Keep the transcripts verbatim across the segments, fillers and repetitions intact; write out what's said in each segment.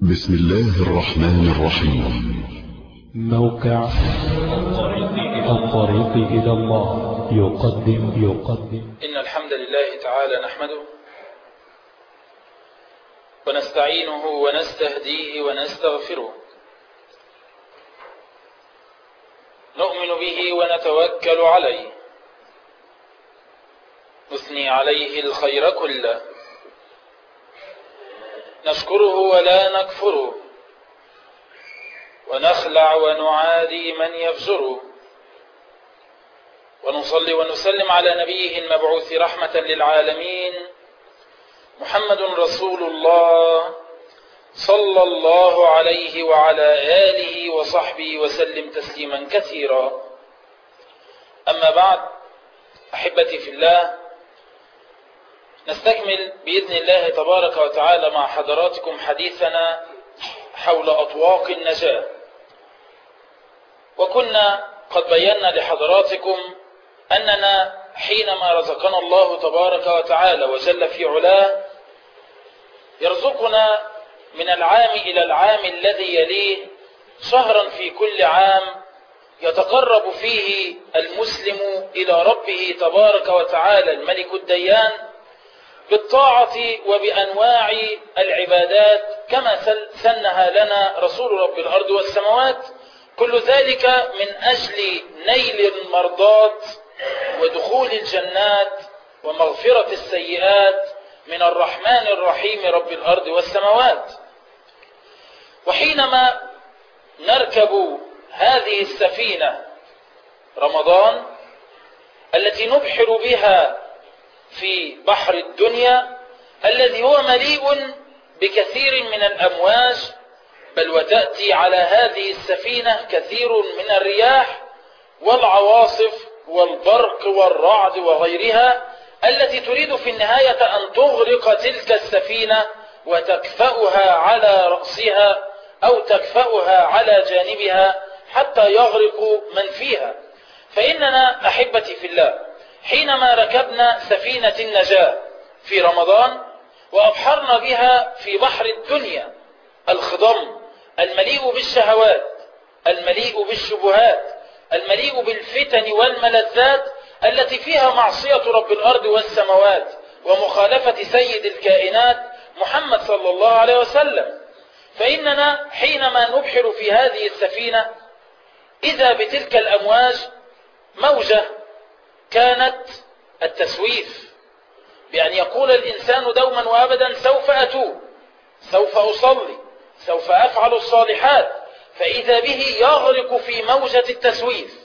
بسم الله الرحمن الرحيم. موقع الطريق إلى الله يقدم يقدم إن الحمد لله تعالى نحمده ونستعينه ونستهديه ونستغفره، نؤمن به ونتوكل عليه، نثني عليه الخير كله، نشكره ولا نكفره، ونخلع ونعادي من يفجره، ونصلي ونسلم على نبيه المبعوث رحمة للعالمين محمد رسول الله صلى الله عليه وعلى آله وصحبه وسلم تسليما كثيرا. أما بعد، أحبتي في الله، نستكمل بإذن الله تبارك وتعالى مع حضراتكم حديثنا حول أطواق النجاة. وكنا قد بينا لحضراتكم أننا حينما رزقنا الله تبارك وتعالى وجل في علاه يرزقنا من العام إلى العام الذي يليه شهرا في كل عام يتقرب فيه المسلم إلى ربه تبارك وتعالى الملك الديان بالطاعة وبأنواع العبادات كما سنها لنا رسول رب الأرض والسماوات، كل ذلك من أجل نيل المرضات ودخول الجنات ومغفرة السيئات من الرحمن الرحيم رب الأرض والسماوات. وحينما نركب هذه السفينة رمضان التي نبحر بها في بحر الدنيا الذي هو مليء بكثير من الأمواج، بل وتأتي على هذه السفينة كثير من الرياح والعواصف والبرق والرعد وغيرها التي تريد في النهاية أن تغرق تلك السفينة وتكفأها على رأسها أو تكفأها على جانبها حتى يغرق من فيها. فإننا أحبتي في الله حينما ركبنا سفينة النجاة في رمضان وأبحرنا بها في بحر الدنيا الخضم المليء بالشهوات، المليء بالشبهات، المليء بالفتن والملذات التي فيها معصية رب الأرض والسماوات ومخالفة سيد الكائنات محمد صلى الله عليه وسلم، فإننا حينما نبحر في هذه السفينة إذا بتلك الأمواج موجة كانت التسويف، بأن يقول الإنسان دوما وأبدا سوف أتوب، سوف أصلي، سوف أفعل الصالحات، فإذا به يغرق في موجة التسويف،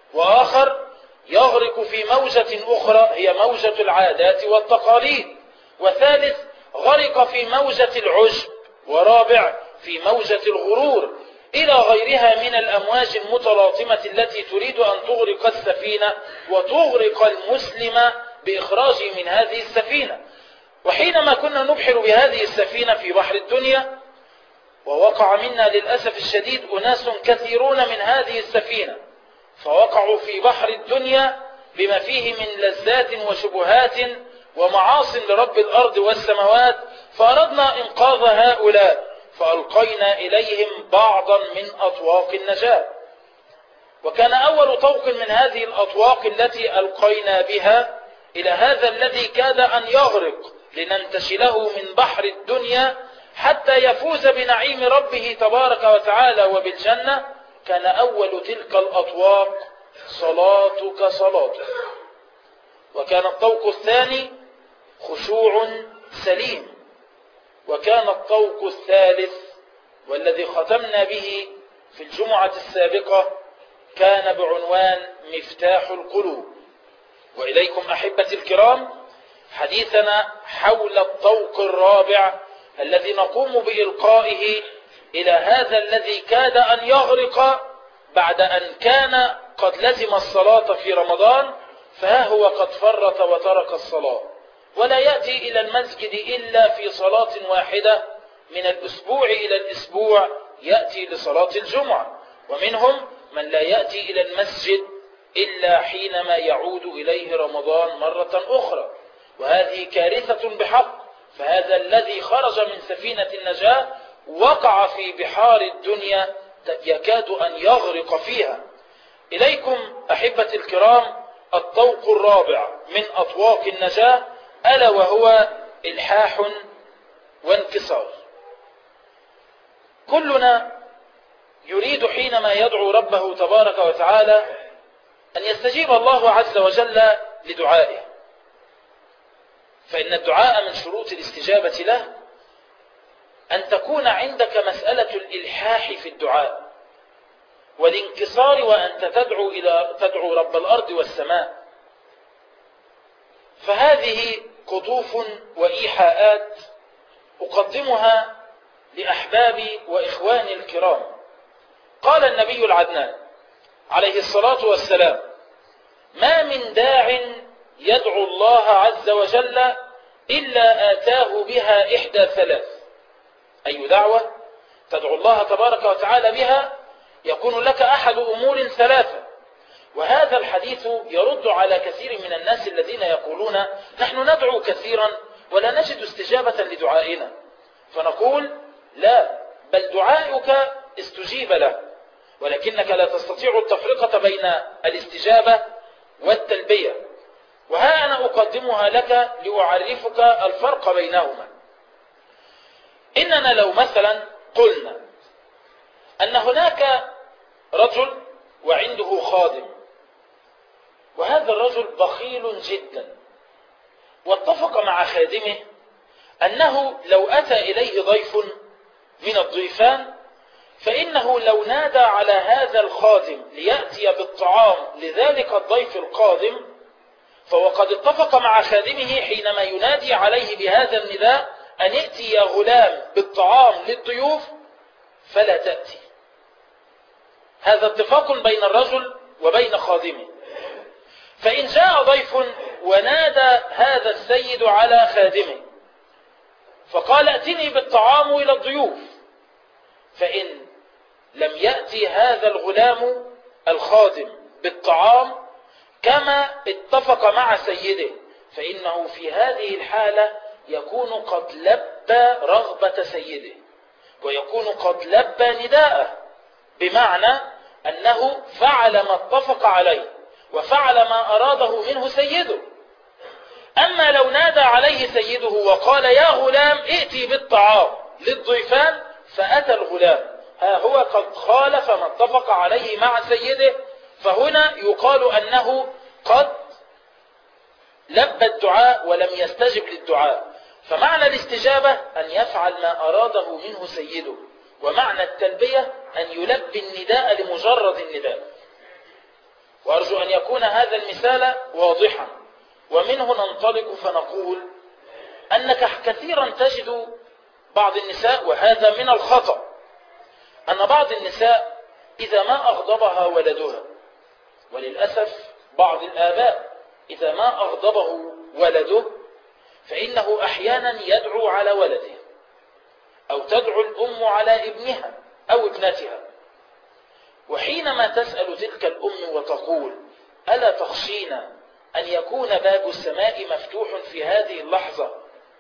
وآخر يغرق في موجة أخرى هي موجة العادات والتقاليد، وثالث غرق في موجة العجب، ورابع في موجة الغرور، إلى غيرها من الأمواج المتلاطمة التي تريد أن تغرق السفينة وتغرق المسلم بإخراجه من هذه السفينة. وحينما كنا نبحر بهذه السفينة في بحر الدنيا ووقع منا للأسف الشديد أناس كثيرون من هذه السفينة فوقعوا في بحر الدنيا بما فيه من لذات وشبهات ومعاصٍ لرب الأرض والسماوات، فأردنا إنقاذ هؤلاء فألقينا إليهم بعضا من أطواق النجاة. وكان أول طوق من هذه الأطواق التي ألقينا بها إلى هذا الذي كاد أن يغرق لننتشله من بحر الدنيا حتى يفوز بنعيم ربه تبارك وتعالى وبالجنة، كان أول تلك الأطواق صلاتك صلاتك. وكان الطوق الثاني خشوع سليم. وكان الطوق الثالث والذي ختمنا به في الجمعة السابقة كان بعنوان مفتاح القلوب. وإليكم أحبتي الكرام حديثنا حول الطوق الرابع الذي نقوم بإلقائه إلى هذا الذي كاد أن يغرق بعد أن كان قد لزم الصلاة في رمضان، فها هو قد فرط وترك الصلاة ولا يأتي إلى المسجد إلا في صلاة واحدة من الأسبوع إلى الأسبوع يأتي لصلاة الجمعة، ومنهم من لا يأتي إلى المسجد إلا حينما يعود إليه رمضان مرة أخرى، وهذه كارثة بحق. فهذا الذي خرج من سفينة النجاة وقع في بحار الدنيا يكاد أن يغرق فيها. إليكم أحبة الكرام الطوق الرابع من أطواق النجاة، ألا وهو إلحاح وانكسار. كلنا يريد حينما يدعو ربه تبارك وتعالى أن يستجيب الله عز وجل لدعائه، فإن الدعاء من شروط الاستجابة له أن تكون عندك مسألة الإلحاح في الدعاء والانكسار، وأنت تدعو إلى تدعو رب الأرض والسماء. فهذه قطوف وإيحاءات أقدمها لأحبابي وإخواني الكرام. قال النبي العدنان عليه الصلاة والسلام: ما من داع يدعو الله عز وجل إلا آتاه بها إحدى ثلاث. أي دعوة تدعو الله تبارك وتعالى بها يكون لك أحد أمور ثلاثة. وهذا الحديث يرد على كثير من الناس الذين يقولون نحن ندعو كثيرا ولا نجد استجابة لدعائنا، فنقول لا، بل دعائك استجيب له، ولكنك لا تستطيع التفرقة بين الاستجابة والتلبية. وها أنا أقدمها لك لأعرفك الفرق بينهما. إننا لو مثلا قلنا أن هناك رجل وعنده خادم، وهذا الرجل بخيل جدا، واتفق مع خادمه أنه لو أتى إليه ضيف من الضيفان فإنه لو نادى على هذا الخادم ليأتي بالطعام لذلك الضيف القادم، فوقد اتفق مع خادمه حينما ينادي عليه بهذا النداء أن ائتي يا غلام بالطعام للضيوف فلا تأتي. هذا اتفاق بين الرجل وبين خادمه. فإن جاء ضيف ونادى هذا السيد على خادمه فقال ائتني بالطعام إلى الضيوف، فإن لم يأتي هذا الغلام الخادم بالطعام كما اتفق مع سيده، فإنه في هذه الحالة يكون قد لبى رغبة سيده ويكون قد لبى نداءه، بمعنى أنه فعل ما اتفق عليه وفعل ما أراده منه سيده. أما لو نادى عليه سيده وقال يا غلام ائتي بالطعام للضيفان فأتى الغلام، ها هو قد خالف ما اتفق عليه مع سيده، فهنا يقال أنه قد لبى الدعاء ولم يستجب للدعاء. فمعنى الاستجابة أن يفعل ما أراده منه سيده، ومعنى التلبية أن يلبي النداء لمجرد النداء. وأرجو أن يكون هذا المثال واضحا، ومنه ننطلق فنقول أنك كثيرا تجد بعض النساء، وهذا من الخطأ، أن بعض النساء إذا ما أغضبها ولدها، وللأسف بعض الآباء إذا ما أغضبه ولده فإنه أحيانا يدعو على ولده، أو تدعو الأم على ابنها أو ابنتها. وحينما تسأل تلك الأم وتقول ألا تخشين أن يكون باب السماء مفتوح في هذه اللحظة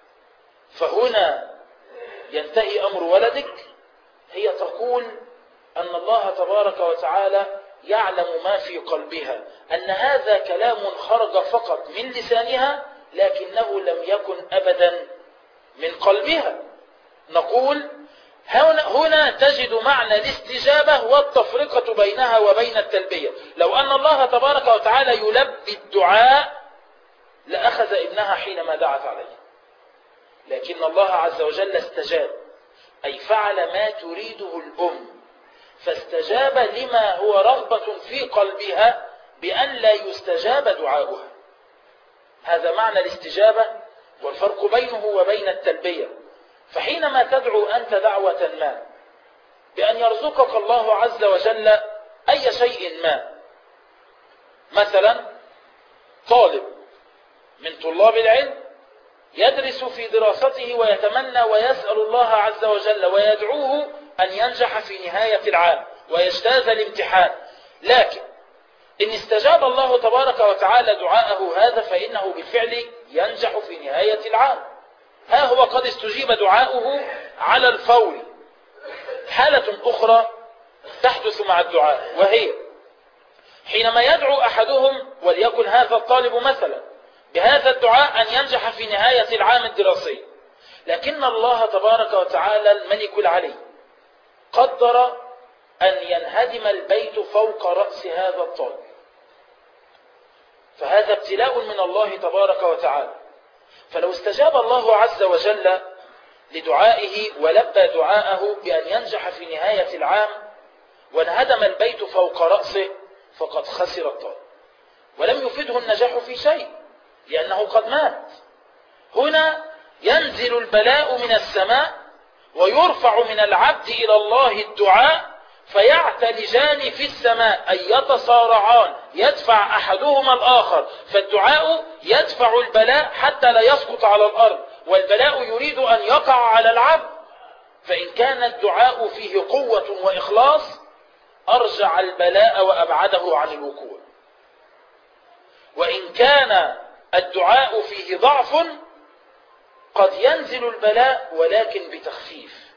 فهنا ينتهي أمر ولدك، هي تقول أن الله تبارك وتعالى يعلم ما في قلبها، أن هذا كلام خرج فقط من لسانها لكنه لم يكن أبدا من قلبها. نقول هنا تجد معنى الاستجابة والتفرقة بينها وبين التلبية. لو أن الله تبارك وتعالى يلبي الدعاء لأخذ ابنها حينما دعت عليه، لكن الله عز وجل استجاب، أي فعل ما تريده الأم، فاستجاب لما هو رغبة في قلبها بأن لا يستجاب دعاؤها. هذا معنى الاستجابة والفرق بينه وبين التلبية. فحينما تدعو أنت دعوة ما بأن يرزقك الله عز وجل أي شيء ما، مثلا طالب من طلاب العلم يدرس في دراسته ويتمنى ويسأل الله عز وجل ويدعوه أن ينجح في نهاية العام ويجتاز الامتحان، لكن إن استجاب الله تبارك وتعالى دعاءه هذا فإنه بالفعل ينجح في نهاية العام. ها هو قد استجيب دعاؤه على الفور، حالة أخرى تحدث مع الدعاء، وهي حينما يدعو أحدهم وليكن هذا الطالب مثلا بهذا الدعاء أن ينجح في نهاية العام الدراسي، لكن الله تبارك وتعالى الملك العلي قدر أن ينهدم البيت فوق رأس هذا الطالب، فهذا ابتلاء من الله تبارك وتعالى. فلو استجاب الله عز وجل لدعائه ولبى دعاءه بأن ينجح في نهاية العام وانهدم البيت فوق رأسه فقد خسر الطالب ولم يفيده النجاح في شيء، لأنه قد مات. هنا ينزل البلاء من السماء ويرفع من العبد إلى الله الدعاء، فيعتلجان في السماء أي يتصارعان، يدفع أحدهما الآخر، فالدعاء يدفع البلاء حتى لا يسقط على الأرض، والبلاء يريد أن يقع على العبد. فإن كان الدعاء فيه قوة وإخلاص أرجع البلاء وأبعده عن الوقوع، وإن كان الدعاء فيه ضعف قد ينزل البلاء ولكن بتخفيف،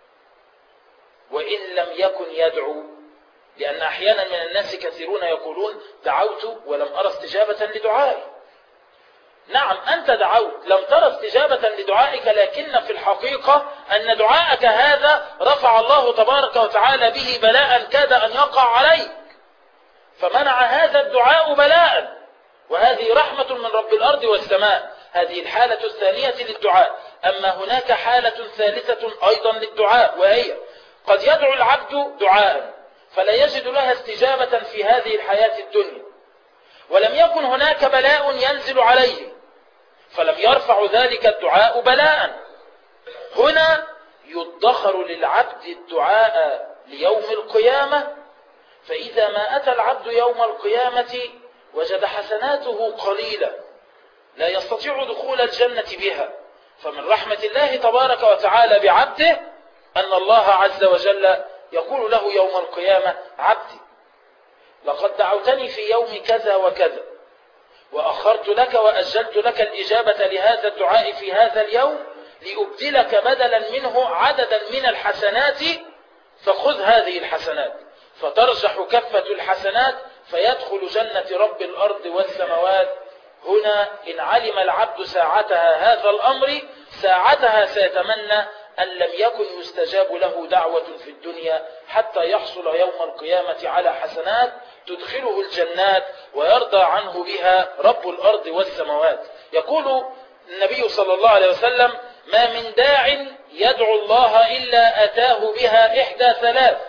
وإن لم يكن يدعو، لأن أحيانا من الناس كثيرون يقولون دعوت ولم أرى استجابة لدعائي. نعم أنت دعوت لم ترى استجابة لدعائك، لكن في الحقيقة أن دعائك هذا رفع الله تبارك وتعالى به بلاء كاد أن يقع عليك، فمنع هذا الدعاء بلاء، وهذه رحمة من رب الأرض والسماء. هذه الحالة الثانية للدعاء. أما هناك حالة ثالثة أيضا للدعاء، وهي قد يدعو العبد دعاء فلا يجد لها استجابة في هذه الحياة الدنيا، ولم يكن هناك بلاء ينزل عليه فلم يرفع ذلك الدعاء بلاء. هنا يدخر للعبد الدعاء ليوم القيامة، فإذا ما أتى العبد يوم القيامة وجد حسناته قليلة لا يستطيع دخول الجنة بها. فمن رحمة الله تبارك وتعالى بعبده أن الله عز وجل يقول له يوم القيامة: عبدي لقد دعوتني في يوم كذا وكذا، وأخرت لك وأجلت لك الإجابة لهذا الدعاء في هذا اليوم لأبدلك بدلا منه عددا من الحسنات، فخذ هذه الحسنات. فترجح كفة الحسنات فيدخل جنة رب الأرض والسماوات. هنا إن علم العبد ساعتها هذا الأمر ساعتها سيتمنى أن لم يكن يستجاب له دعوة في الدنيا حتى يحصل يوم القيامة على حسنات تدخله الجنات ويرضى عنه بها رب الأرض والسماوات. يقول النبي صلى الله عليه وسلم: ما من داع يدعو الله إلا أتاه بها إحدى ثلاث: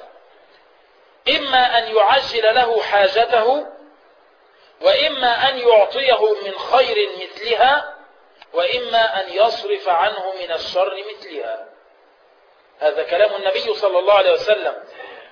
إما أن يعجل له حاجته، وإما أن يعطيه من خير مثلها، وإما أن يصرف عنه من الشر مثلها. هذا كلام النبي صلى الله عليه وسلم.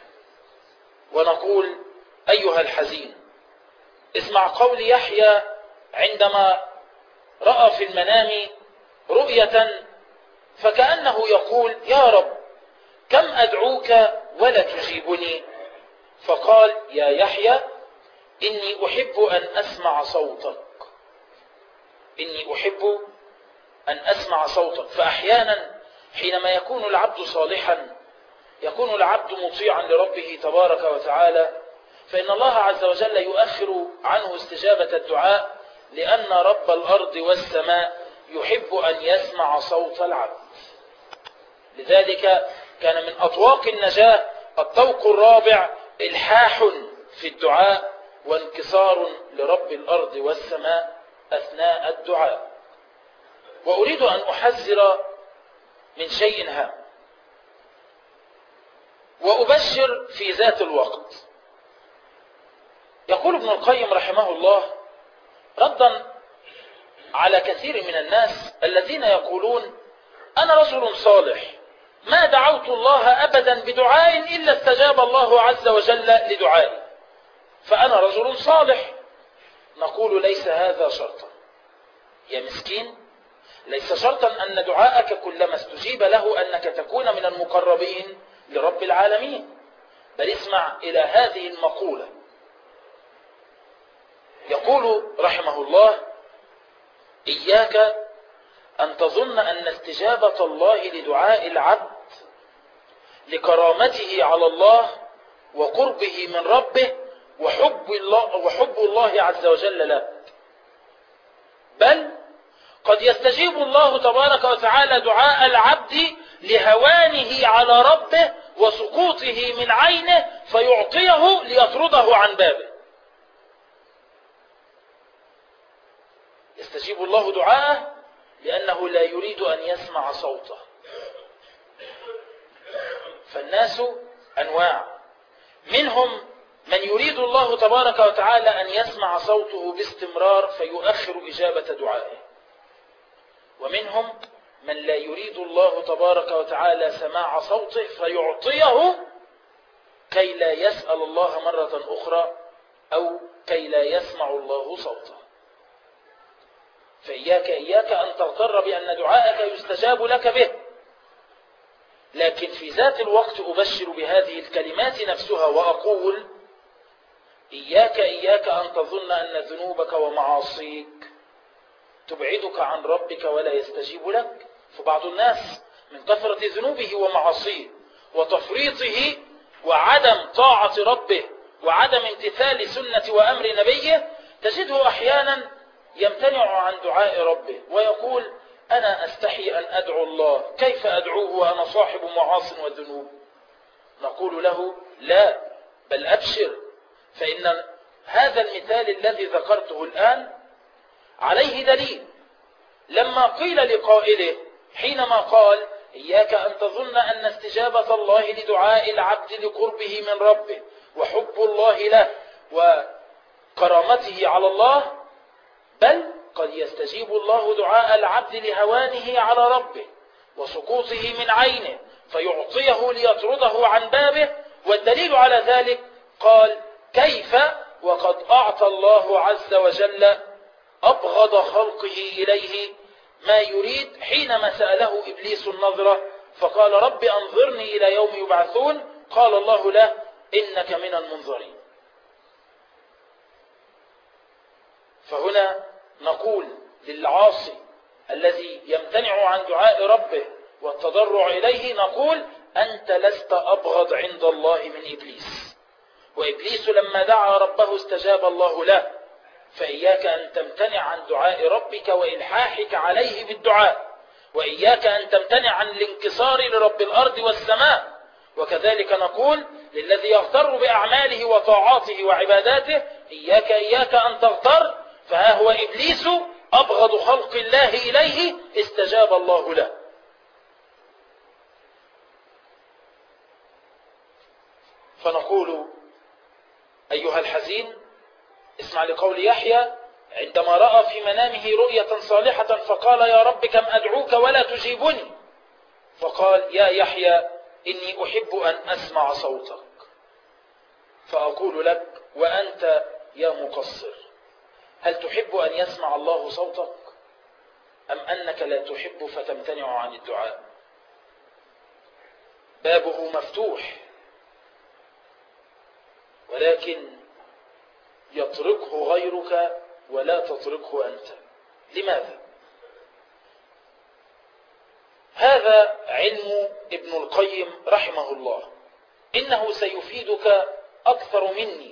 ونقول: أيها الحزين، اسمع قول يحيى عندما رأى في المنام رؤية فكأنه يقول: يا رب كم أدعوك ولا تجيبني؟ فقال: يا يحيى إني أحب أن أسمع صوتك، إني أحب أن أسمع صوتك. فأحيانا حينما يكون العبد صالحا، يكون العبد مطيعا لربه تبارك وتعالى، فإن الله عز وجل يؤخر عنه استجابة الدعاء، لأن رب الأرض والسماء يحب أن يسمع صوت العبد. لذلك كان من أطواق النجاة الطوق الرابع: إلحاح في الدعاء وانكسار لرب الأرض والسماء أثناء الدعاء. وأريد أن أحذر من شيء هام وأبشر في ذات الوقت. يقول ابن القيم رحمه الله ردا على كثير من الناس الذين يقولون: أنا رجل صالح ما دعوت الله أبدا بدعاء إلا استجاب الله عز وجل لدعائي، فأنا رجل صالح. نقول: ليس هذا شرطا يا مسكين، ليس شرطا أن دعاءك كلما استجيب له أنك تكون من المقربين لرب العالمين. بل اسمع إلى هذه المقولة. يقول رحمه الله: إياك أن تظن أن استجابة الله لدعاء العبد لكرامته على الله وقربه من ربه وحب الله, وحب الله عز وجل له، بل قد يستجيب الله تبارك وتعالى دعاء العبد لهوانه على ربه وسقوطه من عينه فيعطيه ليطرده عن بابه. يستجيب الله دعاءه لأنه لا يريد أن يسمع صوته. فالناس أنواع، منهم من يريد الله تبارك وتعالى أن يسمع صوته باستمرار فيؤخر إجابة دعائه، ومنهم من لا يريد الله تبارك وتعالى سماع صوته فيعطيه كي لا يسأل الله مرة أخرى أو كي لا يسمع الله صوته. فإياك إياك أن تغتر بأن دعائك يستجاب لك به، لكن في ذات الوقت أبشر بهذه الكلمات نفسها وأقول إياك إياك أن تظن أن ذنوبك ومعاصيك تبعدك عن ربك ولا يستجيب لك. فبعض الناس من كثرة ذنوبه ومعاصيه وتفريطه وعدم طاعة ربه وعدم امتثال سنة وأمر نبيه تجده أحيانا يمتنع عن دعاء ربه ويقول أنا أستحي أن أدعو الله، كيف أدعوه وأنا صاحب معاص وذنوب؟ نقول له لا، بل أبشر، فإن هذا المثال الذي ذكرته الآن عليه دليل. لما قيل لقائله حينما قال إياك أن تظن أن استجابة الله لدعاء العبد لقربه من ربه وحب الله له وكرامته على الله، بل قد يستجيب الله دعاء العبد لهوانه على ربه وسقوطه من عينه فيعطيه ليطرده عن بابه. والدليل على ذلك قال كيف وقد أعطى الله عز وجل أبغض خلقه إليه ما يريد حينما سأله إبليس النظرة فقال رب أنظرني إلى يوم يبعثون، قال الله له إنك من المنظرين. فهنا نقول للعاصي الذي يمتنع عن دعاء ربه والتضرع إليه نقول أنت لست أبغض عند الله من إبليس، وإبليس لما دعا ربه استجاب الله له، فإياك أن تمتنع عن دعاء ربك وإلحاحك عليه بالدعاء، وإياك أن تمتنع عن الانكسار لرب الأرض والسماء. وكذلك نقول للذي يغتر بأعماله وطاعاته وعباداته إياك إياك أن تغتر، فها هو إبليس أبغض خلق الله إليه استجاب الله له. فنقول أيها الحزين اسمع لقول يحيى عندما رأى في منامه رؤية صالحة فقال يا رب كم أدعوك ولا تجيبني، فقال يا يحيى إني أحب أن أسمع صوتك. فأقول لك وأنت يا مقصر، هل تحب أن يسمع الله صوتك أم أنك لا تحب فتمتنع عن الدعاء؟ بابه مفتوح، ولكن يطرقه غيرك ولا تطرقه أنت. لماذا؟ هذا علم ابن القيم رحمه الله، إنه سيفيدك أكثر مني.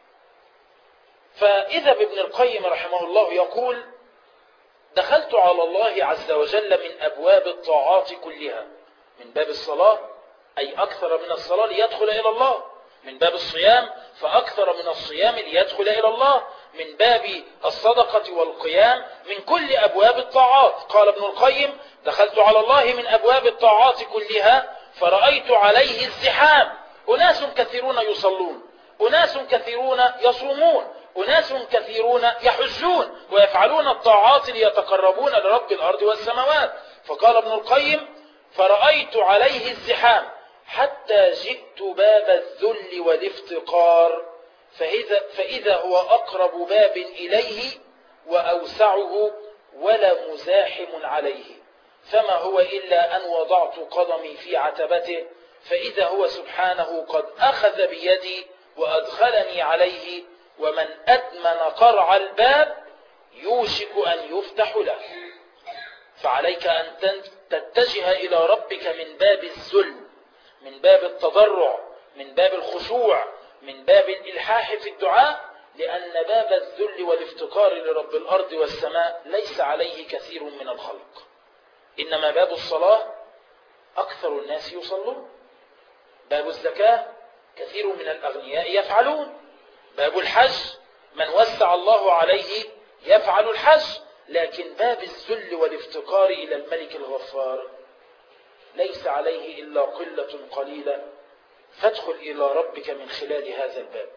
فإذا بابن القيم رحمه الله يقول دخلت على الله عز وجل من أبواب الطاعات كلها، من باب الصلاة أي أكثر من الصلاة ليدخل إلى الله، من باب الصيام فأكثر من الصيام ليدخل إلى الله، من باب الصدقة والقيام، من كل أبواب الطاعات. قال ابن القيم دخلت على الله من أبواب الطاعات كلها فرأيت عليه الزحام، أناس كثيرون يصلون، أناس كثيرون يصومون، أناس كثيرون يحجون ويفعلون الطاعات ليتقربون لرب الأرض والسماوات. فقال ابن القيم فرأيت عليه الزحام حتى جئت باب الذل والافتقار فإذا, فإذا هو أقرب باب إليه وأوسعه ولا مزاحم عليه، فما هو إلا أن وضعت قدمي في عتبته فإذا هو سبحانه قد أخذ بيدي وأدخلني عليه، ومن أدمن قرع الباب يوشك أن يفتح له. فعليك أن تتجه إلى ربك من باب الذل، من باب التضرع، من باب الخشوع، من باب الإلحاح في الدعاء، لأن باب الذل والافتقار لرب الأرض والسماء ليس عليه كثير من الخلق. إنما باب الصلاة أكثر الناس يصلون، باب الزكاة كثير من الأغنياء يفعلون، باب الحج من وسع الله عليه يفعل الحج، لكن باب الذل والافتقار إلى الملك الغفار ليس عليه إلا قلة قليلة، فادخل إلى ربك من خلال هذا الباب.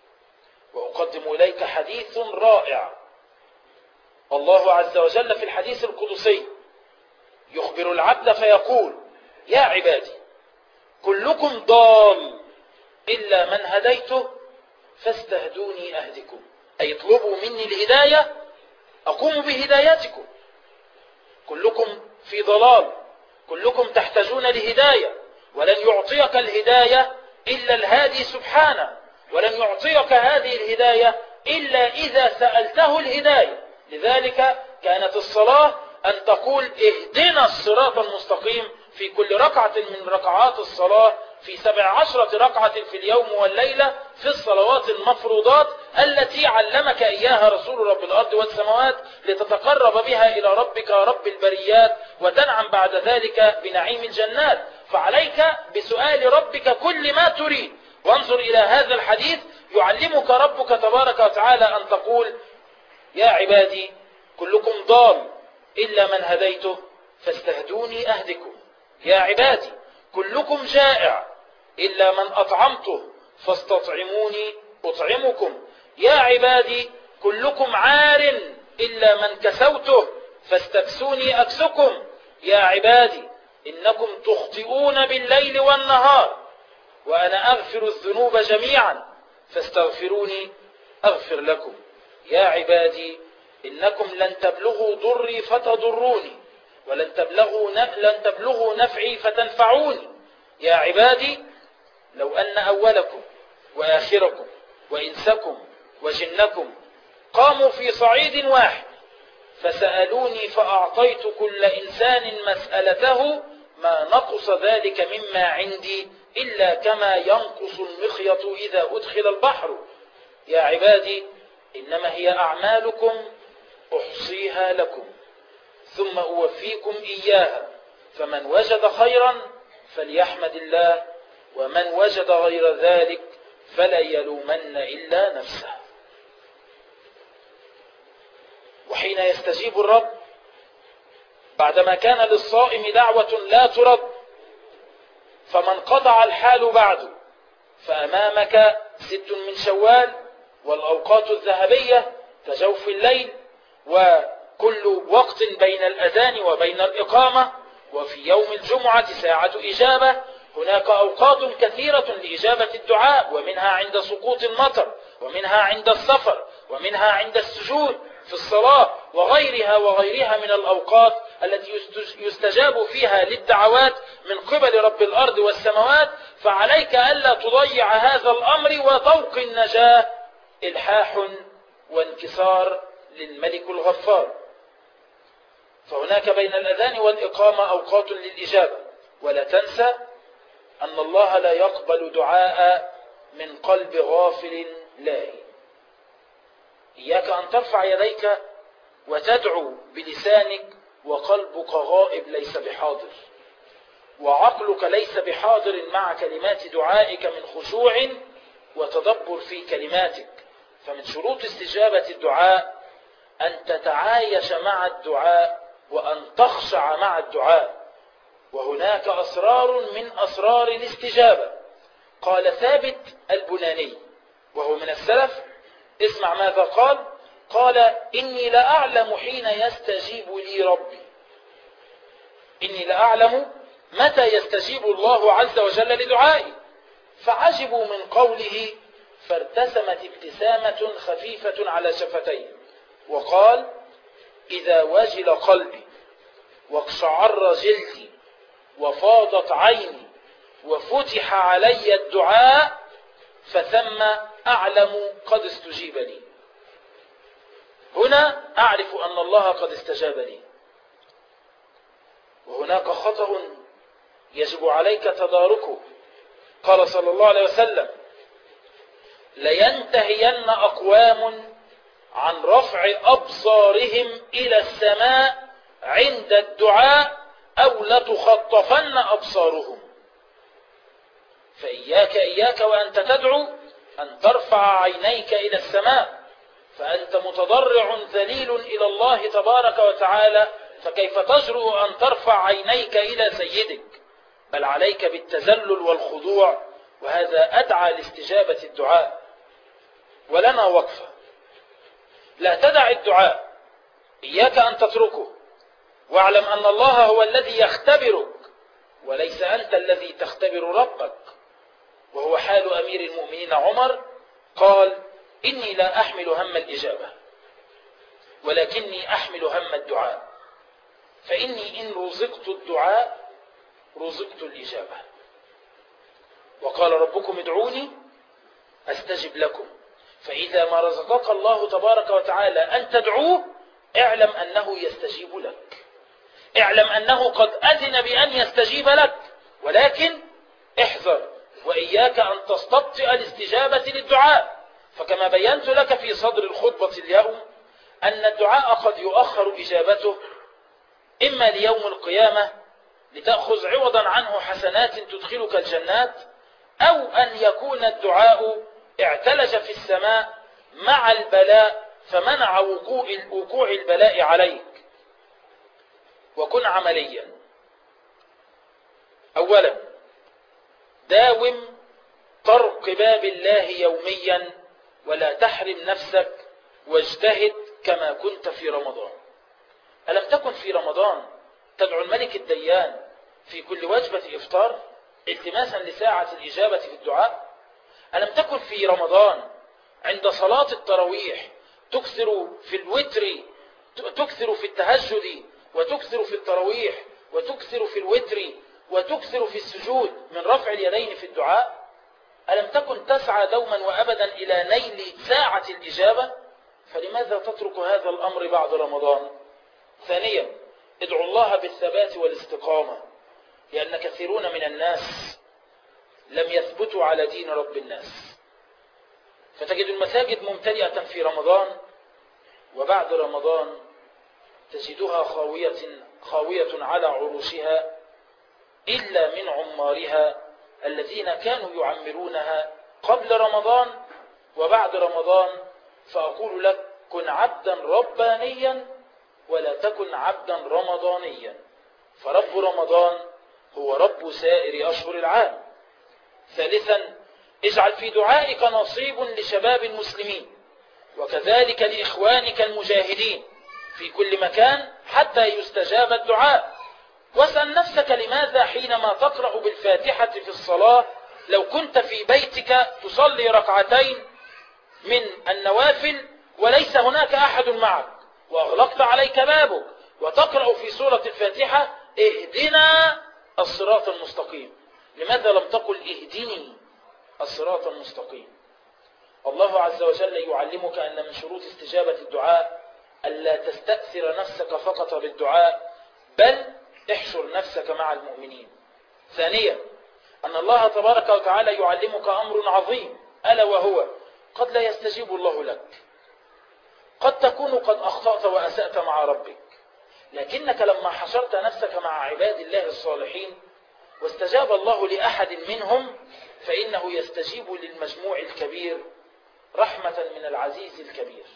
وأقدم إليك حديث رائع. الله عز وجل في الحديث القدسي يخبر العبد فيقول: يا عبادي كلكم ضال إلا من هديته فاستهدوني أهدكم، أي اطلبوا مني الهداية أقوم بهدايتكم. كلكم في ضلال، كلكم تحتاجون لهداية، ولن يعطيك الهداية إلا الهادي سبحانه، ولن يعطيك هذه الهداية إلا إذا سألته الهداية. لذلك كانت الصلاة أن تقول: اهدنا الصراط المستقيم في كل ركعة من ركعات الصلاة، في سبع عشرة ركعة في اليوم والليلة، في الصلوات المفروضات التي علمك إياها رسول رب الأرض والسماوات، لتتقرب بها إلى ربك رب البريات، وتنعم بعد ذلك بنعيم الجنات. فعليك بسؤال ربك كل ما تريد. وانظر إلى هذا الحديث، يعلمك ربك تبارك وتعالى أن تقول: يا عبادي كلكم ضال إلا من هديته فاستهدوني أهدكم. يا عبادي كلكم جائع إلا من أطعمته فاستطعموني أطعمكم. يا عبادي كلكم عار إلا من كسوته فاستكسوني أكسكم. يا عبادي إنكم تخطئون بالليل والنهار وأنا أغفر الذنوب جميعا فاستغفروني أغفر لكم. يا عبادي إنكم لن تبلغوا ضري فتضروني ولن تبلغوا لن تبلغوا نفعي فتنفعوني. يا عبادي لو أن أولكم وآخركم وإنسكم وجنكم قاموا في صعيد واحد فسألوني فأعطيت كل إنسان مسألته ما نقص ذلك مما عندي إلا كما ينقص المخيط إذا أدخل البحر. يا عبادي إنما هي أعمالكم أحصيها لكم ثم أوفيكم إياها، فمن وجد خيرا فليحمد الله ومن وجد غير ذلك فلا يلومن إلا نفسه. وحين يستجيب الرب بعدما كان للصائم دعوة لا ترد، فمن قطع الحال بعد فأمامك ست من شوال والأوقات الذهبية كجوف الليل، وكل وقت بين الأذان وبين الإقامة، وفي يوم الجمعة ساعة إجابة. هناك أوقات كثيرة لإجابة الدعاء، ومنها عند سقوط المطر، ومنها عند السفر، ومنها عند السجود في الصلاة، وغيرها وغيرها من الأوقات التي يستجاب فيها للدعوات من قبل رب الأرض والسماوات. فعليك ألا تضيع هذا الأمر، وطوق النجاة إلحاح وانكسار للملك الغفار. فهناك بين الأذان والإقامة أوقات للإجابة، ولا تنسى أن الله لا يقبل دعاء من قلب غافل لاهي. إياك أن ترفع يديك وتدعو بلسانك وقلبك غائب ليس بحاضر، وعقلك ليس بحاضر مع كلمات دعائك من خشوع وتدبر في كلماتك. فمن شروط استجابة الدعاء أن تتعايش مع الدعاء وأن تخشع مع الدعاء. وهناك أسرار من أسرار الاستجابة. قال ثابت البناني وهو من السلف، اسمع ماذا قال: قال: إني لأعلم حين يستجيب لي ربي، إني لأعلم متى يستجيب الله عز وجل لدعائي. فعجبوا من قوله فارتسمت ابتسامة خفيفة على شفتيه، وقال: إذا وجل قلبي واقشعر جلدي وفاضت عيني وفتح علي الدعاء فثم أعلم قد استجيب لي. هنا أعرف أن الله قد استجاب لي. وهناك خطأ يجب عليك تداركه قال صلى الله عليه وسلم: لينتهين أقوام عن رفع أبصارهم إلى السماء عند الدعاء أو لتخطفن أبصارهم. فإياك إياك وأنت تدعو أن ترفع عينيك إلى السماء، فأنت متضرع ذليل إلى الله تبارك وتعالى، فكيف تجرؤ أن ترفع عينيك إلى سيدك؟ بل عليك بالتذلل والخضوع، وهذا أدعى لاستجابة الدعاء. ولنا وقفة: لا تدع الدعاء، إياك أن تتركه، واعلم أن الله هو الذي يختبرك وليس أنت الذي تختبر ربك. وهو حال أمير المؤمنين عمر، قال: إني لا أحمل هم الإجابة ولكني أحمل هم الدعاء، فإني إن رزقت الدعاء رزقت الإجابة. وقال ربكم: ادعوني أستجب لكم. فإذا ما رزقك الله تبارك وتعالى أن تدعوه، اعلم أنه يستجيب لك، اعلم أنه قد أذن بأن يستجيب لك، ولكن احذر وإياك أن تستبطئ الاستجابة للدعاء. فكما بينت لك في صدر الخطبة اليوم أن الدعاء قد يؤخر إجابته، إما ليوم القيامة لتأخذ عوضا عنه حسنات تدخلك الجنات، أو أن يكون الدعاء اعتلج في السماء مع البلاء فمنع وقوع البلاء عليك. وكن عمليا. أولا، داوم طرق باب الله يوميا ولا تحرم نفسك، واجتهد كما كنت في رمضان. ألم تكن في رمضان تدعو الملك الديان في كل وجبة إفطار التماسا لساعة الإجابة في الدعاء؟ ألم تكن في رمضان عند صلاة التراويح تكثر في الوتر، تكثر في التهجد، وتكثر في التراويح، وتكثر في الوتر، وتكثر في السجود من رفع اليدين في الدعاء؟ ألم تكن تسعى دوما وأبدا إلى نيل ساعة الإجابة؟ فلماذا تترك هذا الأمر بعد رمضان؟ ثانيا، ادعو الله بالثبات والاستقامة، لأن كثيرون من الناس لم يثبتوا على دين رب الناس، فتجد المساجد ممتلئة في رمضان، وبعد رمضان تجدها خاوية, خاوية على عروشها، إلا من عمارها الذين كانوا يعمرونها قبل رمضان وبعد رمضان. فأقول لك: كن عبدا ربانيا ولا تكن عبدا رمضانيا، فرب رمضان هو رب سائر أشهر العام. ثالثا، اجعل في دعائك نصيب لشباب المسلمين، وكذلك لإخوانك المجاهدين في كل مكان حتى يستجاب الدعاء. واسأل نفسك: لماذا حينما تقرأ بالفاتحة في الصلاة لو كنت في بيتك تصلي ركعتين من النوافل وليس هناك أحد معك وأغلقت عليك بابك وتقرأ في سورة الفاتحة اهدنا الصراط المستقيم، لماذا لم تقل اهدني الصراط المستقيم؟ الله عز وجل يعلمك أن من شروط استجابة الدعاء ألا تستأثر نفسك فقط بالدعاء، بل احشر نفسك مع المؤمنين. ثانيا، أن الله تبارك وتعالى يعلمك أمر عظيم، ألا وهو قد لا يستجيب الله لك، قد تكون قد أخطأت وأسأت مع ربك، لكنك لما حشرت نفسك مع عباد الله الصالحين واستجاب الله لأحد منهم فإنه يستجيب للمجموع الكبير رحمة من العزيز الكبير.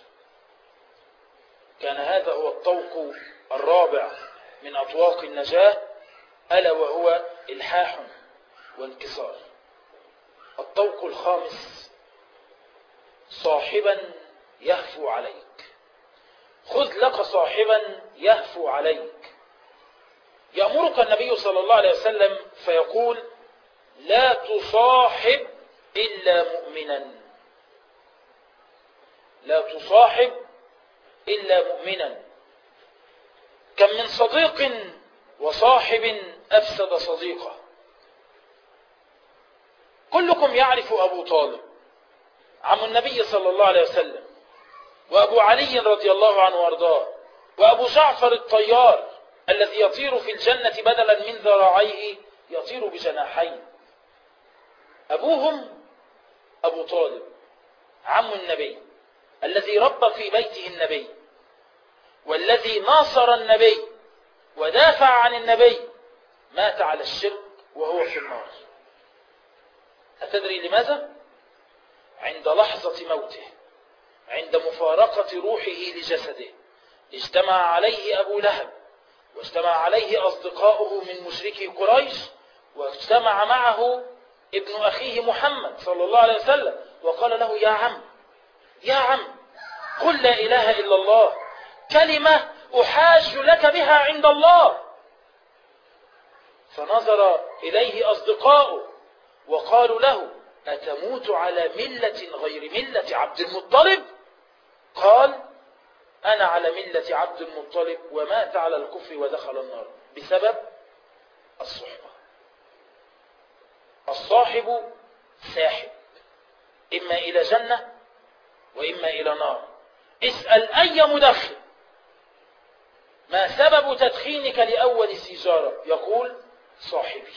كان هذا هو الطوق الرابع من أطواق النجاة، ألا وهو إلحاح وانكسار. الطوق الخامس: صاحبا يهفو عليك. خذ لك صاحبا يهفو عليك. يأمرك النبي صلى الله عليه وسلم فيقول: لا تصاحب إلا مؤمنا، لا تصاحب إلا مؤمنا. كم من صديق وصاحب أفسد صديقه. كلكم يعرف أبو طالب عم النبي صلى الله عليه وسلم، وأبو علي رضي الله عنه وارضاه، وأبو جعفر الطيار الذي يطير في الجنة بدلا من ذراعيه يطير بجناحين. أبوهم أبو طالب عم النبي الذي ربى في بيته النبي والذي ناصر النبي ودافع عن النبي، مات على الشرك وهو في النار. أتدري لماذا؟ عند لحظة موته، عند مفارقة روحه لجسده، اجتمع عليه أبو لهب واجتمع عليه أصدقاؤه من مشركي قريش، واجتمع معه ابن أخيه محمد صلى الله عليه وسلم وقال له: يا عم يا عم قل لا إله إلا الله، كلمة أحاج لك بها عند الله. فنظر إليه أصدقاؤه وقالوا له: أتموت على ملة غير ملة عبد المطلب؟ قال: أنا على ملة عبد المطلب، ومات على الكفر ودخل النار بسبب الصحبة. الصاحب ساحب، إما إلى جنة وإما إلى نار. اسأل أي مدخن ما سبب تدخينك لأول سيجارة؟ يقول: صاحبي.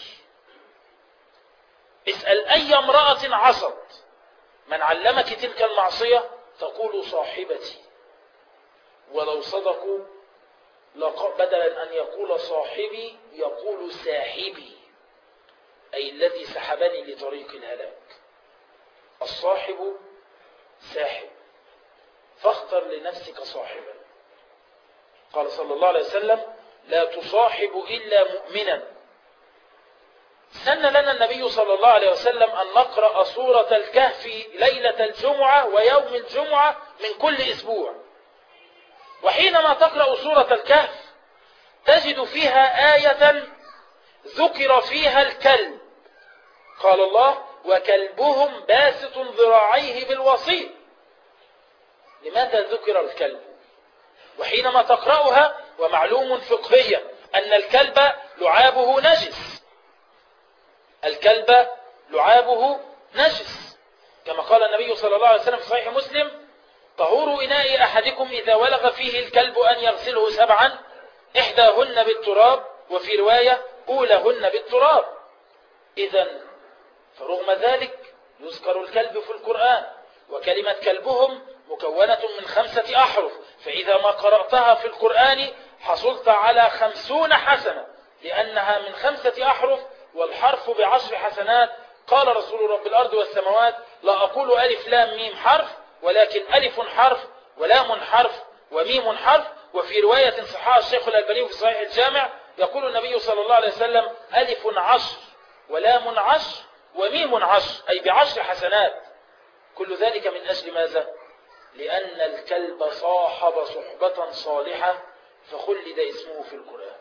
اسأل أي امرأة عصت من علمك تلك المعصية؟ تقول: صاحبتي. ولو صدقوا بدلا أن يقول صاحبي يقول ساحبي، أي الذي سحبني لطريق الهلاك. الصاحب ساحب، فاختر لنفسك صاحبا. قال صلى الله عليه وسلم: لا تصاحب إلا مؤمنا. سن لنا النبي صلى الله عليه وسلم أن نقرأ سورة الكهف ليلة الجمعة ويوم الجمعة من كل أسبوع. وحينما تقرأ سورة الكهف تجد فيها آية ذكر فيها الكلب. قال الله: وكلبهم باسط ذراعيه بالوصيد. لماذا ذكر الكلب؟ وحينما تقرأها ومعلوم فقهيا أن الكلب لعابه نجس، الكلب لعابه نجس، كما قال النبي صلى الله عليه وسلم في صحيح مسلم: طهور إناء أحدكم إذا ولغ فيه الكلب أن يغسله سبعا، إحداهن بالتراب، وفي رواية أولهن بالتراب. إذن فرغم ذلك يذكر الكلب في القرآن، وكلمة كلبهم مكونة من خمسة أحرف، فإذا ما قرأتها في القرآن حصلت على خمسون حسنة، لأنها من خمسة أحرف والحرف بعشر حسنات. قال رسول رب الأرض والسماوات: لا أقول ألف لام ميم حرف، ولكن ألف حرف ولام حرف وميم حرف. وفي رواية صححها الشيخ الألباني في صحيح الجامع يقول النبي صلى الله عليه وسلم: ألف عشر ولام عشر وميم عشر، أي بعشر حسنات. كل ذلك من أجل ماذا؟ لأن الكلب صاحب صحبة صالحة فخلد اسمه في القرآن.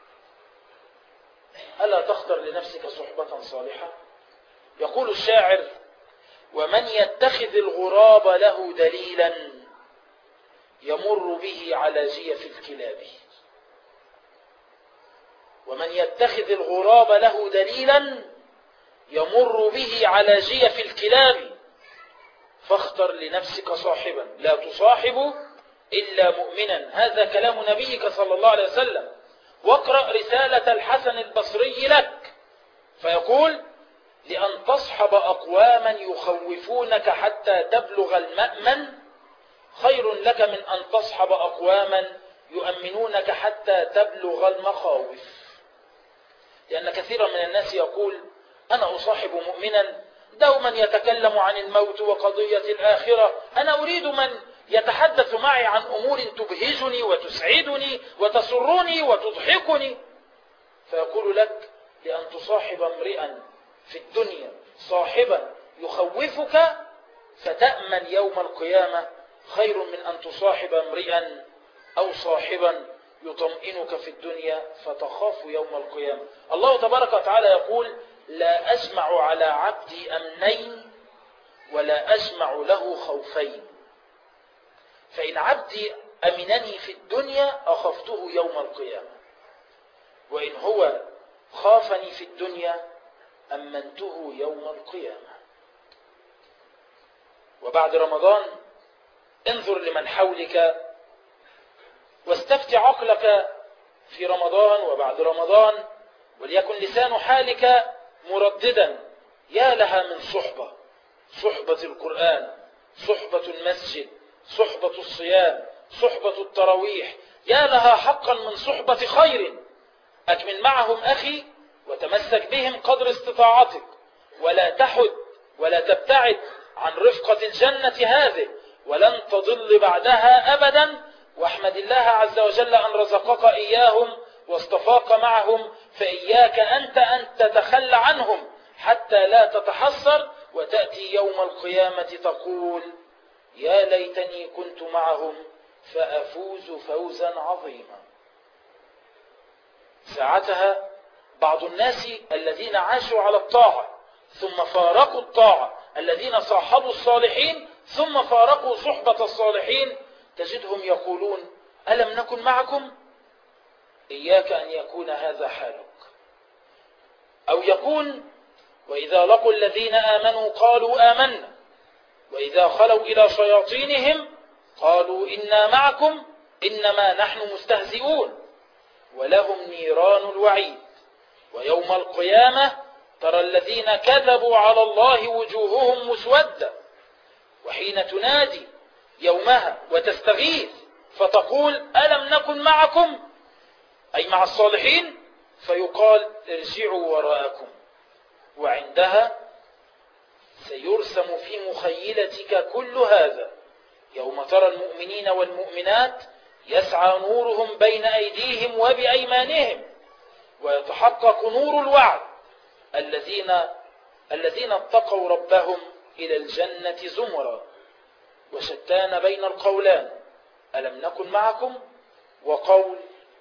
ألا تختر لنفسك صحبة صالحة؟ يقول الشاعر: ومن يتخذ الغراب له دليلا يمر به على جيف الكلاب. ومن يتخذ الغراب له دليلا يمر به على جيف الكلاب. فاختر لنفسك صاحبا، لا تصاحب إلا مؤمنا. هذا كلام نبيك صلى الله عليه وسلم. واقرأ رسالة الحسن البصري لك فيقول: لأن تصحب أقواما يخوفونك حتى تبلغ المأمن خير لك من أن تصحب أقواما يؤمنونك حتى تبلغ المخاوف. لأن كثيرا من الناس يقول: أنا أصاحب مؤمنا دوما يتكلم عن الموت وقضية الآخرة، أنا أريد من يتحدث معي عن أمور تبهجني وتسعدني وتسرني وتضحكني. فيقول لك: لأن تصاحب امرئا في الدنيا صاحبا يخوفك فتأمن يوم القيامة خير من أن تصاحب امرئا أو صاحبا يطمئنك في الدنيا فتخاف يوم القيامة. الله تبارك وتعالى يقول: لا أجمع على عبدي أمنين ولا أجمع له خوفين. فإن عبدي أمنني في الدنيا أخفته يوم القيامة، وإن هو خافني في الدنيا أمنته يوم القيامة. وبعد رمضان انظر لمن حولك واستفت عقلك في رمضان وبعد رمضان، وليكن لسان حالك مرددا: يا لها من صحبة، صحبة القرآن، صحبة المسجد، صحبة الصيام، صحبة التراويح، يا لها حقا من صحبة خير. أكمل معهم أخي وتمسك بهم قدر استطاعتك، ولا تحد ولا تبتعد عن رفقة الجنة هذه، ولن تضل بعدها أبدا. واحمد الله عز وجل أن رزقك إياهم واصطفاك معهم، فإياك أنت أن تتخلى عنهم حتى لا تتحسر وتأتي يوم القيامة تقول يا ليتني كنت معهم فأفوز فوزا عظيما. ساعتها بعض الناس الذين عاشوا على الطاعة ثم فارقوا الطاعة، الذين صاحبوا الصالحين ثم فارقوا صحبة الصالحين، تجدهم يقولون ألم نكن معكم؟ إياك أن يكون هذا حالك. أو يكون وإذا لقوا الذين آمنوا قالوا آمنا، وإذا خلوا إلى شياطينهم قالوا إنا معكم إنما نحن مستهزئون، ولهم نيران الوعيد. ويوم القيامة ترى الذين كذبوا على الله وجوههم مسودة، وحين تنادي يومها وتستغيث فتقول ألم نكن معكم أي مع الصالحين، فيقال ارجعوا وراءكم. وعندها سيرسم في مخيلتك كل هذا، يوم ترى المؤمنين والمؤمنات يسعى نورهم بين أيديهم وبأيمانهم، ويتحقق نور الوعد الذين الذين اتقوا ربهم إلى الجنة زمرا. وشتان بين القولان ألم نكن معكم وقول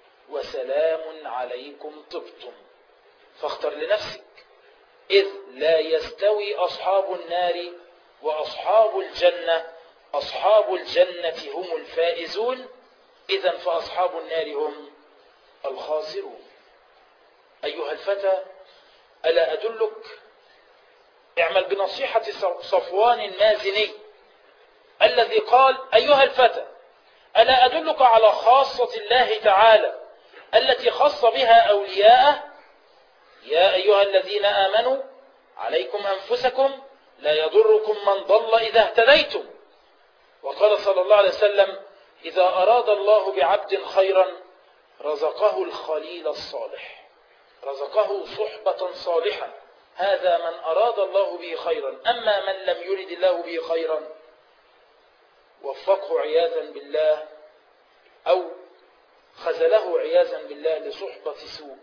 وسلام عليكم طبتم. فاختر لنفسك، إذ لا يستوي أصحاب النار وأصحاب الجنة، أصحاب الجنة هم الفائزون، إذن فأصحاب النار هم الخاسرون. أيها الفتى ألا أدلك؟ اعمل بنصيحة صفوان المازني الذي قال أيها الفتى ألا أدلك على خاصة الله تعالى التي خص بها أولياءه؟ يا أيها الذين آمنوا عليكم أنفسكم لا يضركم من ضل إذا اهتديتم. وقال صلى الله عليه وسلم إذا أراد الله بعبد خيرا رزقه الخليل الصالح، رزقه صحبة صالحة، هذا من أراد الله به خيرا. أما من لم يرد الله به خيرا وفقه عياذا بالله أو خذله عياذا بالله لصحبة سوء.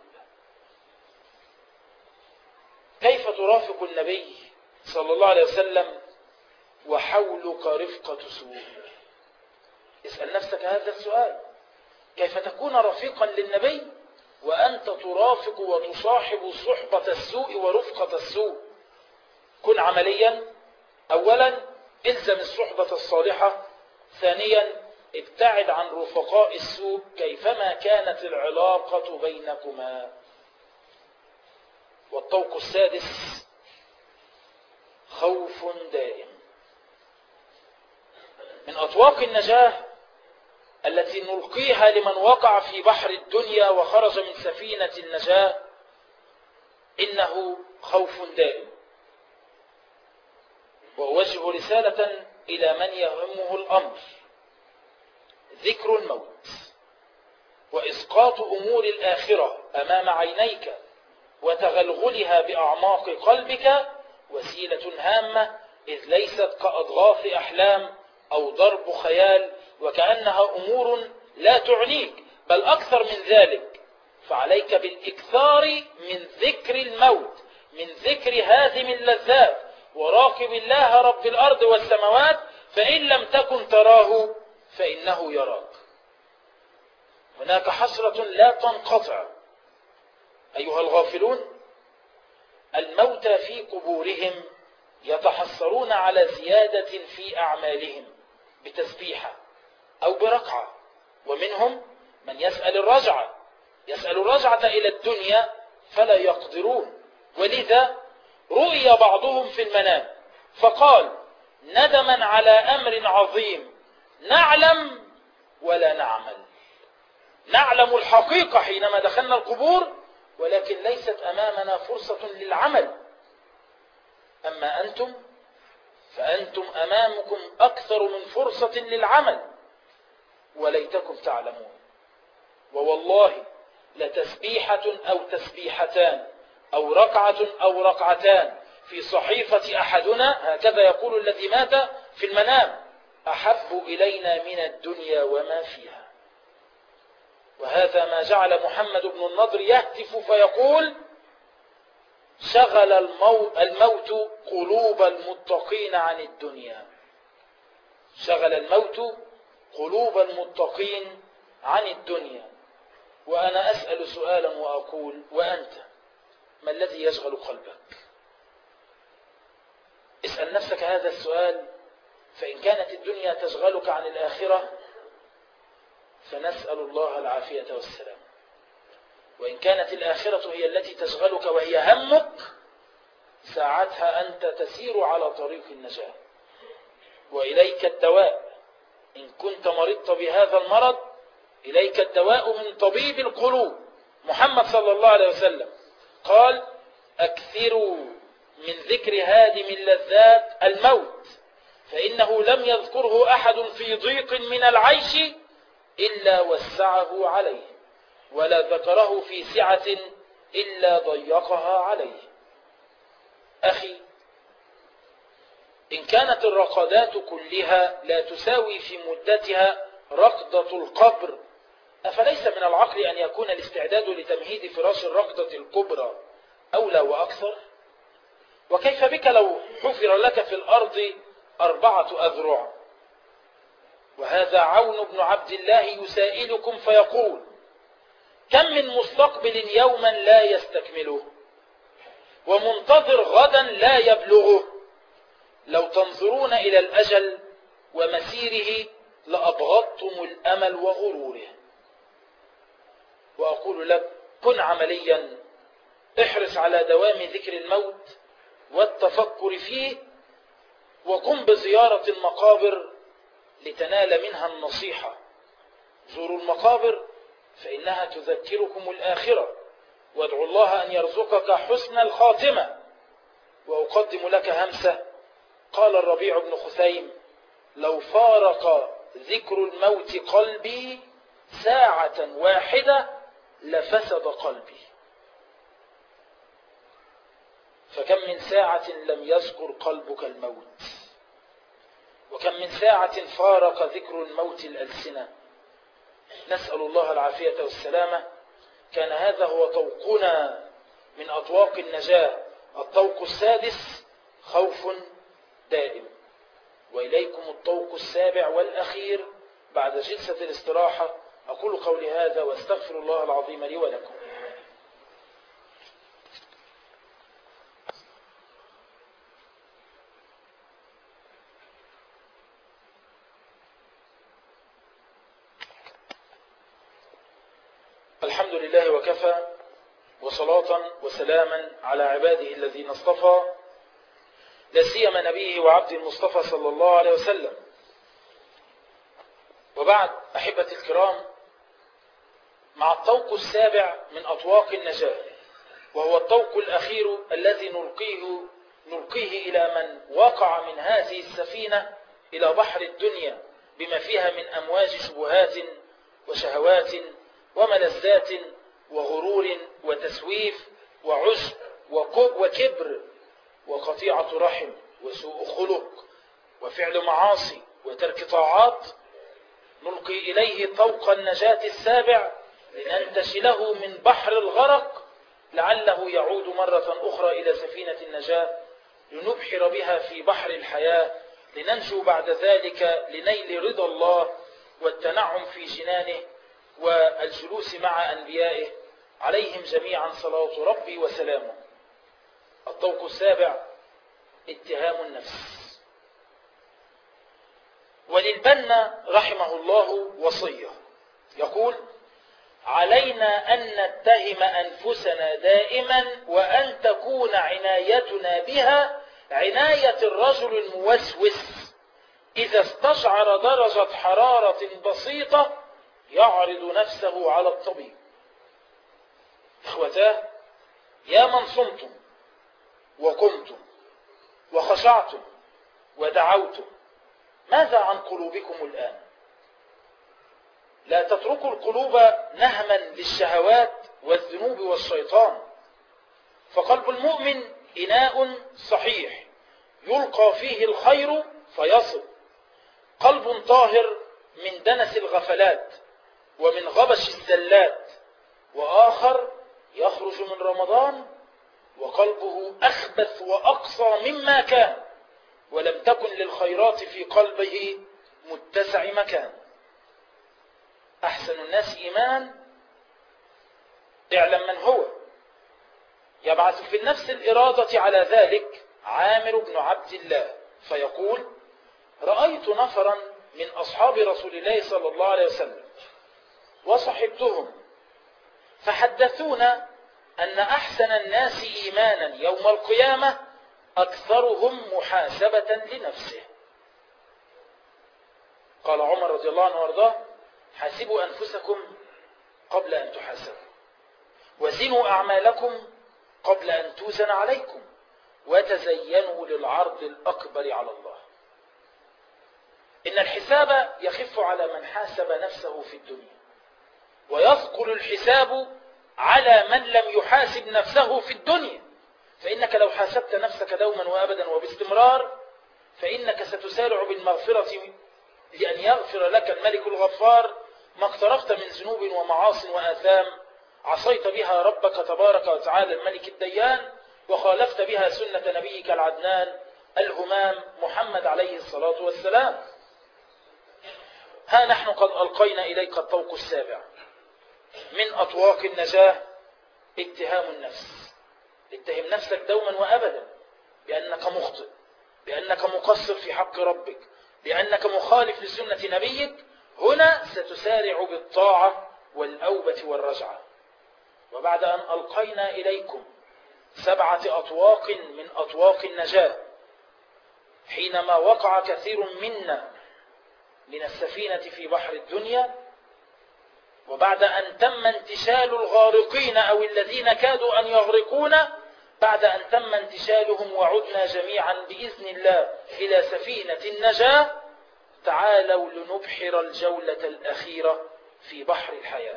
كيف ترافق النبي صلى الله عليه وسلم وحولك رفقة سوء؟ اسأل نفسك هذا السؤال، كيف تكون رفيقا للنبي وأنت ترافق وتصاحب صحبة السوء ورفقة السوء؟ كن عمليا. أولا الزم الصحبة الصالحة، ثانيا ابتعد عن رفقاء السوء كيفما كانت العلاقة بينكما. والطوق السادس خوف دائم. من أطواق النجاة التي نلقيها لمن وقع في بحر الدنيا وخرج من سفينة النجاة إنه خوف دائم. وأوجه رسالة إلى من يهمه الأمر، ذكر الموت وإسقاط أمور الآخرة أمام عينيك وتغلغلها بأعماق قلبك وسيلة هامة، إذ ليست كأضغاث أحلام أو ضرب خيال وكأنها أمور لا تعنيك، بل أكثر من ذلك. فعليك بالإكثار من ذكر الموت، من ذكر هادم اللذات، وراقب الله رب الأرض والسماوات، فإن لم تكن تراه فإنه يراك. هناك حسرة لا تنقطع أيها الغافلون. الموتى في قبورهم يتحسرون على زيادة في أعمالهم بتسبيحة أو بركعة، ومنهم من يسأل الرجعة يسأل الرجعة إلى الدنيا فلا يقدرون. ولذا رؤي بعضهم في المنام فقال ندما على أمر عظيم نعلم ولا نعمل. نعلم الحقيقة حينما دخلنا القبور، ولكن ليست أمامنا فرصة للعمل. أما أنتم فأنتم أمامكم أكثر من فرصة للعمل وليتكم تعلمون. ووالله لتسبيحة أو تسبيحتان أو ركعة أو ركعتان في صحيفة أحدنا، هكذا يقول الذي مات في المنام، أحب إلينا من الدنيا وما فيها. وهذا ما جعل محمد بن النضر يهتف فيقول: شغل الموت قلوب المتقين عن الدنيا. شغل الموت قلوب المتقين عن الدنيا. وأنا أسأل سؤالا وأقول: وأنت ما الذي يشغل قلبك؟ اسأل نفسك هذا السؤال. فإن كانت الدنيا تشغلك عن الآخرة فنسأل الله العافية والسلام، وإن كانت الآخرة هي التي تشغلك وهي همك ساعتها أنت تسير على طريق النجاة. وإليك الدواء إن كنت مرضت بهذا المرض، إليك الدواء من طبيب القلوب محمد صلى الله عليه وسلم قال: أكثروا من ذكر هادم اللذات الموت، فإنه لم يذكره أحد في ضيق من العيش إلا وسعه عليه، ولا ذكره في سعة إلا ضيقها عليه. أخي، إن كانت الرقدات كلها لا تساوي في مدتها رقدة القبر، أفليس من العقل أن يكون الاستعداد لتمهيد فراش الرقدة الكبرى أولى وأكثر؟ وكيف بك لو حفر لك في الأرض أربعة أذرع؟ وهذا عون بن عبد الله يسائلكم فيقول: كم من مستقبل يوما لا يستكمله، ومنتظر غدا لا يبلغه، لو تنظرون إلى الأجل ومسيره لأبغضتم الأمل وغروره. وأقول لك: كن عمليا، احرص على دوام ذكر الموت والتفكر فيه، وقم بزيارة المقابر لتنال منها النصيحة. زوروا المقابر فإنها تذكركم الآخرة، وادعوا الله أن يرزقك حسن الخاتمة. وأقدم لك همسة. قال الربيع بن خثيم: لو فارق ذكر الموت قلبي ساعة واحدة لفسد قلبي. فكم من ساعة لم يذكر قلبك الموت، وكم من ساعة فارق ذكر الموت الألسنة. نسأل الله العافية والسلامة. كان هذا هو طوقنا من أطواق النجاة، الطوق السادس: خوف دائم. وإليكم الطوق السابع والأخير بعد جلسة الاستراحة. أقول قولي هذا واستغفر الله العظيم لي ولكم. الحمد لله وكفى، وصلاة وسلاما على عباده الذين اصطفى، لا سيما نبيه وعبد المصطفى صلى الله عليه وسلم. وبعد، أحبتي الكرام، مع الطوق السابع من أطواق النجاة، وهو الطوق الأخير الذي نلقيه, نلقيه إلى من وقع من هذه السفينة إلى بحر الدنيا بما فيها من أمواج شبهات وشهوات وملذات وغرور وتسويف وعجب وكبر وقطيعة رحم وسوء خلق وفعل معاصي وترك طاعات. نلقي إليه طوق النجاة السابع لننتشله من بحر الغرق، لعله يعود مرة أخرى إلى سفينة النجاة لنبحر بها في بحر الحياة، لننجو بعد ذلك لنيل رضا الله والتنعم في جنانه والجلوس مع أنبيائه عليهم جميعا صلاة ربي وسلامه. الطوق السابع: اتهام النفس. وللبنا رحمه الله وصية يقول: علينا أن نتهم أنفسنا دائما، وأن تكون عنايتنا بها عناية الرجل الموسوس إذا استشعر درجة حرارة بسيطة يعرض نفسه على الطبيب. إخوتاه، يا من صمتم وقمتم وخشعتم ودعوتم، ماذا عن قلوبكم الآن؟ لا تتركوا القلوب نهما للشهوات والذنوب والشيطان، فقلب المؤمن إناء صحيح يلقى فيه الخير فيصل، قلب طاهر من دنس الغفلات ومن غبش الزلات، وآخر يخرج من رمضان وقلبه أخبث وأقصى مما كان، ولم تكن للخيرات في قلبه متسع مكان. أحسن الناس إيمانا اعلم من هو، يبعث في النفس الإرادة على ذلك عامر بن عبد الله فيقول: رأيت نفرا من أصحاب رسول الله صلى الله عليه وسلم وصحبتهم فحدثونا أن أحسن الناس إيمانا يوم القيامة أكثرهم محاسبة لنفسه. قال عمر رضي الله عنه وارضاه: حاسبوا أنفسكم قبل أن تحاسبوا، وزنوا أعمالكم قبل أن توزن عليكم، وتزينوا للعرض الأكبر على الله. إن الحساب يخف على من حاسب نفسه في الدنيا، ويثقل الحساب على من لم يحاسب نفسه في الدنيا، فإنك لو حاسبت نفسك دوما وأبدا وباستمرار فإنك ستسارع بالمغفرة لأن يغفر لك الملك الغفار ما اقترفت من ذنوب ومعاص وآثام عصيت بها ربك تبارك وتعالى الملك الديان، وخالفت بها سنة نبيك العدنان الهمام محمد عليه الصلاة والسلام. ها نحن قد ألقينا إليك الطوق السابع من أطواق النجاة، اتهام النفس. اتهم نفسك دوما وأبدا بأنك مخطئ، بأنك مقصر في حق ربك، بأنك مخالف لسنة نبيك. هنا ستسارع بالطاعة والأوبة والرجعة. وبعد أن ألقينا إليكم سبعة أطواق من أطواق النجاة، حينما وقع كثير منا من السفينة في بحر الدنيا، وبعد أن تم انتشال الغارقين أو الذين كادوا أن يغرقون، بعد أن تم انتشالهم وعدنا جميعا بإذن الله إلى سفينة النجاة، تعالوا لنبحر الجولة الأخيرة في بحر الحياة.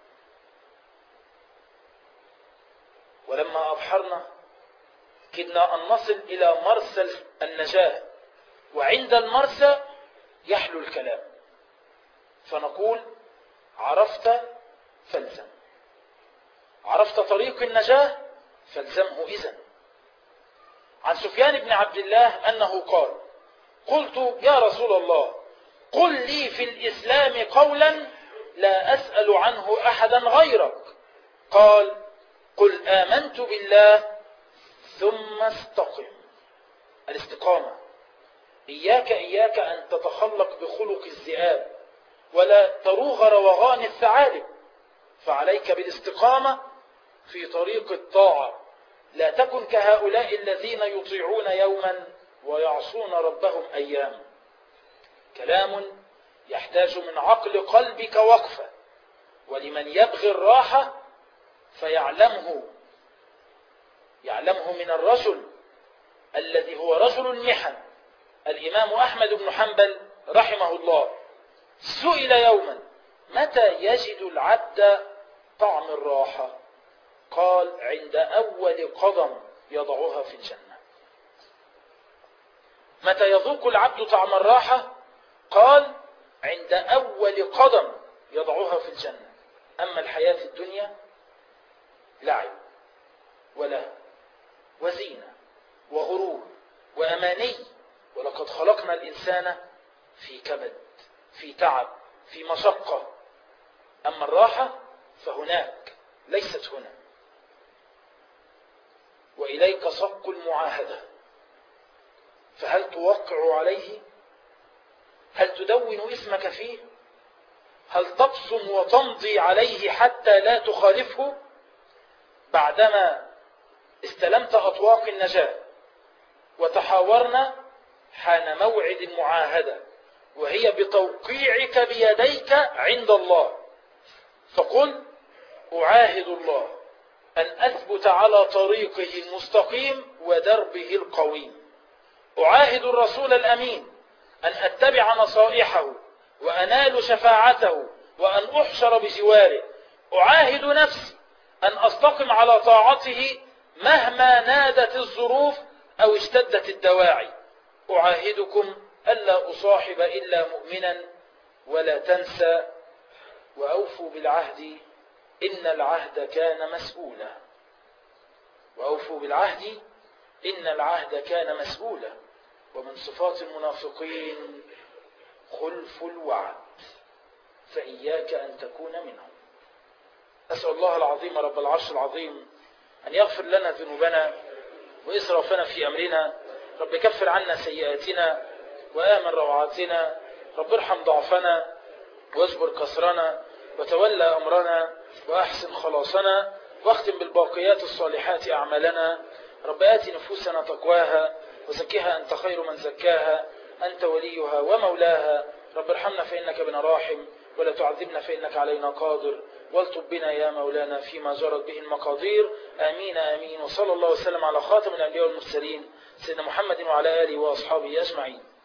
ولما أبحرنا كدنا أن نصل إلى مرسى النجاة، وعند المرسى يحلو الكلام فنقول: عرفت فالزم، عرفت طريق النجاة فالزمه إذن. عن سفيان بن عبد الله أنه قال: قلت يا رسول الله قل لي في الإسلام قولا لا أسأل عنه أحدا غيرك. قال: قل آمنت بالله ثم استقم. الاستقامة، إياك إياك أن تتخلق بخلق الذئاب ولا تروغ روغان الثعالب، فعليك بالاستقامة في طريق الطاعة. لا تكن كهؤلاء الذين يطيعون يوما ويعصون ربهم أيام. كلام يحتاج من عقل قلبك وقفة، ولمن يبغي الراحة فيعلمه يعلمه من الرجل الذي هو رجل المحن. الإمام أحمد بن حنبل رحمه الله سئل يوما: متى يجد العبد طعم الراحة؟ قال: عند أول قدم يضعها في الجنة. متى يذوق العبد طعم الراحة؟ قال: عند أول قدم يضعها في الجنة. أما الحياة الدنيا لعب وله وزينة وغرور وأماني، ولقد خلقنا الإنسان في كبد، في تعب، في مشقة. أما الراحة فهناك ليست هنا. وإليك صك المعاهدة، فهل توقع عليه؟ هل تدون اسمك فيه؟ هل تبصم وتمضي عليه حتى لا تخالفه؟ بعدما استلمت أطواق النجاة وتحاورنا، حان موعد المعاهدة، وهي بتوقيعك بيديك عند الله. فقل: أعاهد الله أن أثبت على طريقه المستقيم ودربه القويم، أعاهد الرسول الأمين أن أتبع نصائحه وأنال شفاعته وأن أحشر بجواره. أعاهد نفسي أن أستقم على طاعته مهما نادت الظروف أو اشتدت الدواعي. أعاهدكم ألا أصاحب إلا مؤمنا ولا تنسى وأوفوا بالعهد إن العهد كان مسؤولا. وأوفوا بالعهد إن العهد كان مسؤولا. ومن صفات المنافقين خلف الوعد، فإياك أن تكون منهم. أسأل الله العظيم رب العرش العظيم أن يغفر لنا ذنوبنا وإسرافنا في أمرنا. رب كفر عنا سيئاتنا وآمن روعاتنا. رب ارحم ضعفنا واجبر كسرنا وتولى أمرنا وأحسن خلاصنا واختم بالباقيات الصالحات أعمالنا. رب آت نفوسنا تقواها وزكها أنت خير من زكاها أنت وليها ومولاها. رب ارحمنا فإنك بنا راحم ولا تعذبنا فإنك علينا قادر والطب بنا يا مولانا فيما جرت به المقادير. آمين آمين. وصلى الله وسلم على خاتم الأنبياء والمرسلين سيدنا محمد وعلى آله وأصحابه أجمعين.